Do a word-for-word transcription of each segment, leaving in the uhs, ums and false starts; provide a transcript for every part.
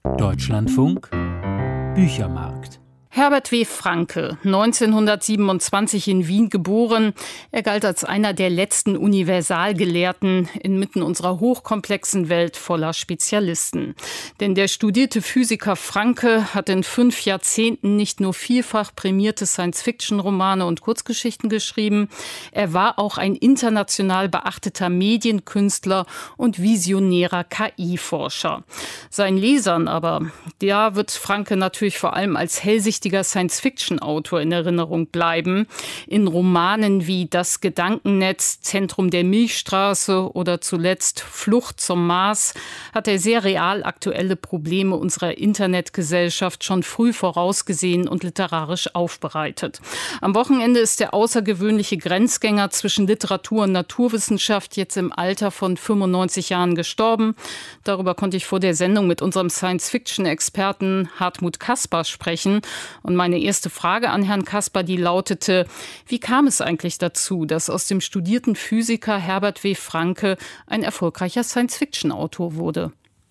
Deutschlandfunk Büchermarkt. Herbert W. Franke, neunzehnhundertsiebenundzwanzig in Wien geboren. Er galt als einer der letzten Universalgelehrten inmitten unserer hochkomplexen Welt voller Spezialisten. Denn der studierte Physiker Franke hat in fünf Jahrzehnten nicht nur vielfach prämierte Science-Fiction-Romane und Kurzgeschichten geschrieben, er war auch ein international beachteter Medienkünstler und visionärer K I-Forscher. Seinen Lesern aber, da wird Franke natürlich vor allem als hellsichtiger Science-Fiction-Autor in Erinnerung bleiben. In Romanen wie Das Gedankennetz, Zentrum der Milchstraße oder zuletzt Flucht zum Mars hat er sehr real aktuelle Probleme unserer Internetgesellschaft schon früh vorausgesehen und literarisch aufbereitet. Am Wochenende ist der außergewöhnliche Grenzgänger zwischen Literatur und Naturwissenschaft jetzt im Alter von fünfundneunzig Jahren gestorben. Darüber konnte ich vor der Sendung mit unserem Science-Fiction-Experten Hartmut Kasper sprechen. Und meine erste Frage an Herrn Kasper, die lautete: Wie kam es eigentlich dazu, dass aus dem studierten Physiker Herbert W. Franke ein erfolgreicher Science-Fiction-Autor wurde?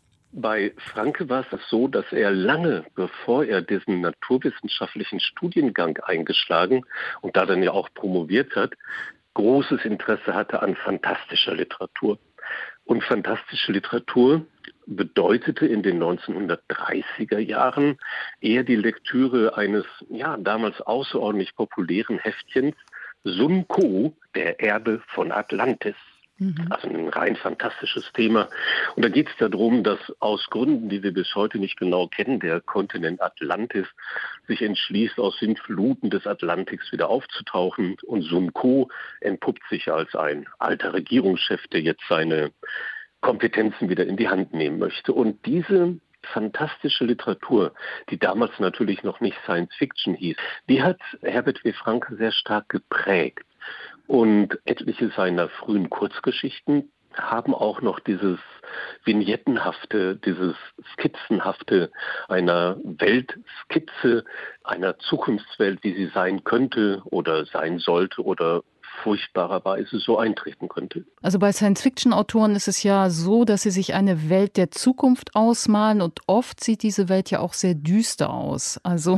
Bei Franke war es so, dass er lange, bevor er diesen naturwissenschaftlichen Studiengang eingeschlagen und da dann ja auch promoviert hat, großes Interesse hatte an fantastischer Literatur. Und fantastische Literatur bedeutete in den neunzehnhundertdreißiger Jahren eher die Lektüre eines ja damals außerordentlich populären Heftchens Sun Ko, der Erbe von Atlantis. Mhm. Also ein rein fantastisches Thema. Und da geht es darum, dass aus Gründen, die wir bis heute nicht genau kennen, der Kontinent Atlantis sich entschließt, aus den Fluten des Atlantiks wieder aufzutauchen. Und Sun Ko entpuppt sich als ein alter Regierungschef, der jetzt seine Kompetenzen wieder in die Hand nehmen möchte. Und diese fantastische Literatur, die damals natürlich noch nicht Science Fiction hieß, die hat Herbert W. Franke sehr stark geprägt. Und etliche seiner frühen Kurzgeschichten haben auch noch dieses Vignettenhafte, dieses Skizzenhafte einer Weltskizze, einer Zukunftswelt, wie sie sein könnte oder sein sollte oder furchtbarerweise so eintreten könnte. Also bei Science-Fiction-Autoren ist es ja so, dass sie sich eine Welt der Zukunft ausmalen und oft sieht diese Welt ja auch sehr düster aus. Also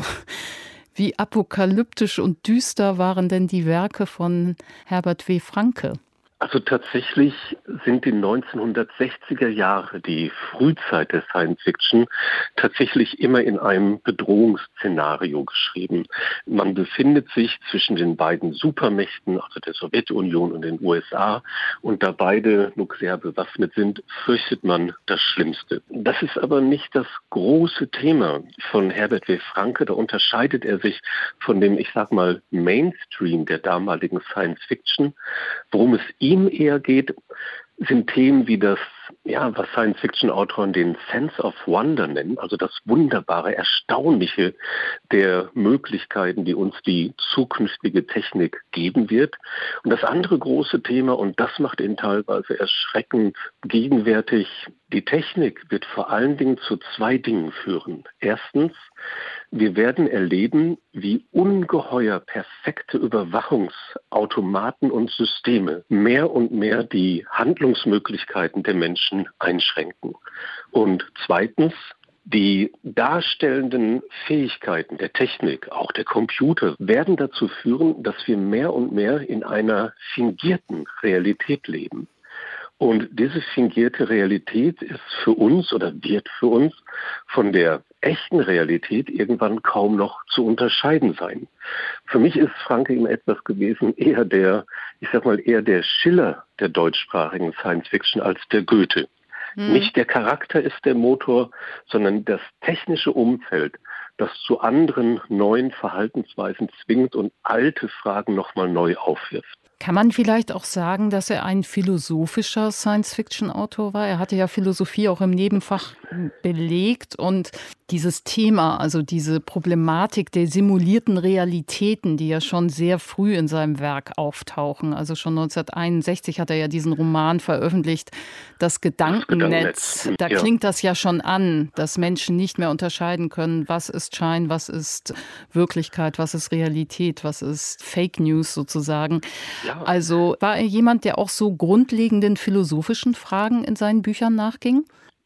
wie apokalyptisch und düster waren denn die Werke von Herbert W. Franke? Also tatsächlich sind die neunzehnhundertsechziger Jahre, die Frühzeit der Science Fiction, tatsächlich immer in einem Bedrohungsszenario geschrieben. Man befindet sich zwischen den beiden Supermächten, also der Sowjetunion und den U S A, und da beide nuklear bewaffnet sind, fürchtet man das Schlimmste. Das ist aber nicht das große Thema von Herbert W. Franke. Da unterscheidet er sich von dem, ich sag mal, Mainstream der damaligen Science Fiction, worum es ihm eher geht, sind Themen wie das, ja, was Science-Fiction-Autoren den Sense of Wonder nennen, also das Wunderbare, Erstaunliche der Möglichkeiten, die uns die zukünftige Technik geben wird. Und das andere große Thema, und das macht ihn teilweise erschreckend gegenwärtig, die Technik wird vor allen Dingen zu zwei Dingen führen. Erstens, wir werden erleben, wie ungeheuer perfekte Überwachungsautomaten und Systeme mehr und mehr die Handlungsmöglichkeiten der Menschen einschränken. Und zweitens, die darstellenden Fähigkeiten der Technik, auch der Computer, werden dazu führen, dass wir mehr und mehr in einer fingierten Realität leben. Und diese fingierte Realität ist für uns oder wird für uns von der echten Realität irgendwann kaum noch zu unterscheiden sein. Für mich ist Franke immer etwas gewesen, eher der, ich sag mal, eher der Schiller der deutschsprachigen Science Fiction als der Goethe. Hm. Nicht der Charakter ist der Motor, sondern das technische Umfeld, das zu anderen neuen Verhaltensweisen zwingt und alte Fragen nochmal neu aufwirft. Kann man vielleicht auch sagen, dass er ein philosophischer Science-Fiction-Autor war? Er hatte ja Philosophie auch im Nebenfach belegt und dieses Thema, also diese Problematik der simulierten Realitäten, die ja schon sehr früh in seinem Werk auftauchen. Also schon neunzehnhunderteinundsechzig hat er ja diesen Roman veröffentlicht, Das Gedankennetz. Da klingt das ja schon an, dass Menschen nicht mehr unterscheiden können, was ist Schein, was ist Wirklichkeit, was ist Realität, was ist Fake News sozusagen. Ja. Also war er jemand, der auch so grundlegenden philosophischen Fragen in seinen Büchern nachging?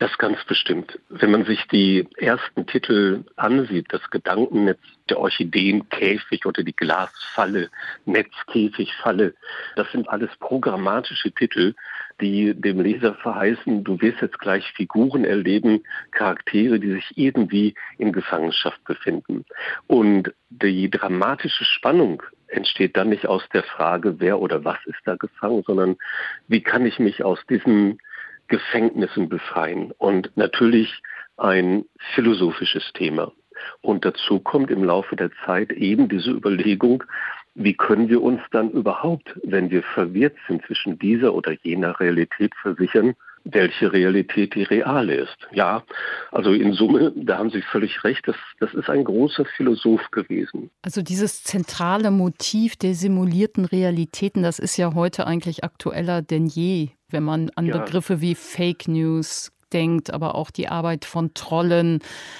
Das ganz bestimmt. Wenn man sich die ersten Titel ansieht, das Gedankennetz der Orchideenkäfig oder die Glasfalle, Netzkäfigfalle, das sind alles programmatische Titel, die dem Leser verheißen, du wirst jetzt gleich Figuren erleben, Charaktere, die sich irgendwie in Gefangenschaft befinden. Und die dramatische Spannung entsteht dann nicht aus der Frage, wer oder was ist da gefangen, sondern wie kann ich mich aus diesen Gefängnissen befreien, und natürlich ein philosophisches Thema. Und dazu kommt im Laufe der Zeit eben diese Überlegung, wie können wir uns dann überhaupt, wenn wir verwirrt sind zwischen dieser oder jener Realität, versichern, welche Realität die reale ist. Ja, also in Summe, da haben Sie völlig recht, das, das ist ein großer Philosoph gewesen. Also dieses zentrale Motiv der simulierten Realitäten, das ist ja heute eigentlich aktueller denn je, wenn man an ja. Begriffe wie Fake News denkt, aber auch die Arbeit von Trollen.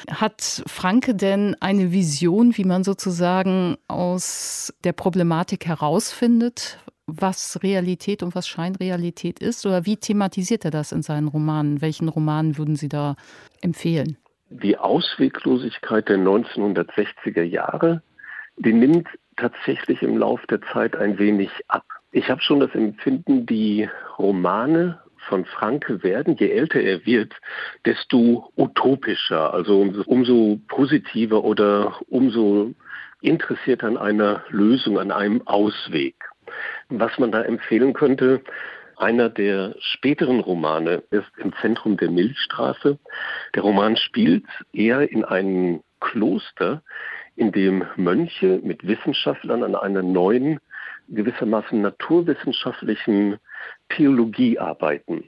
Hat Franke denn eine Vision, wie man sozusagen aus der Problematik herausfindet, was Realität und was Scheinrealität ist? Oder wie thematisiert er das in seinen Romanen? Welchen Roman würden Sie da empfehlen? Die Ausweglosigkeit der neunzehnhundertsechziger Jahre, die nimmt tatsächlich im Lauf der Zeit ein wenig ab. Ich habe schon das Empfinden, die Romane von Franke werden, je älter er wird, desto utopischer, also umso, umso positiver oder umso interessierter an einer Lösung, an einem Ausweg. Was man da empfehlen könnte, einer der späteren Romane ist Im Zentrum der Milchstraße. Der Roman spielt eher in einem Kloster, in dem Mönche mit Wissenschaftlern an einer neuen, gewissermaßen naturwissenschaftlichen Theologie arbeiten.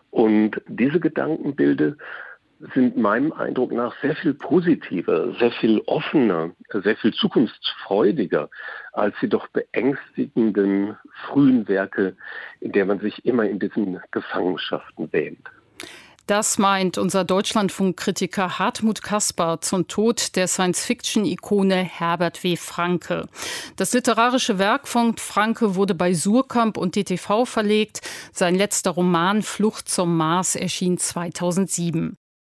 Und diese Gedankenbilder sind meinem Eindruck nach sehr viel positiver, sehr viel offener, sehr viel zukunftsfreudiger als die doch beängstigenden frühen Werke, in der man sich immer in diesen Gefangenschaften wähnt. Das meint unser Deutschlandfunk-Kritiker Hartmut Kasper zum Tod der Science-Fiction-Ikone Herbert W. Franke. Das literarische Werk von Franke wurde bei Suhrkamp und D T V verlegt. Sein letzter Roman Flucht zum Mars erschien zweitausendsieben.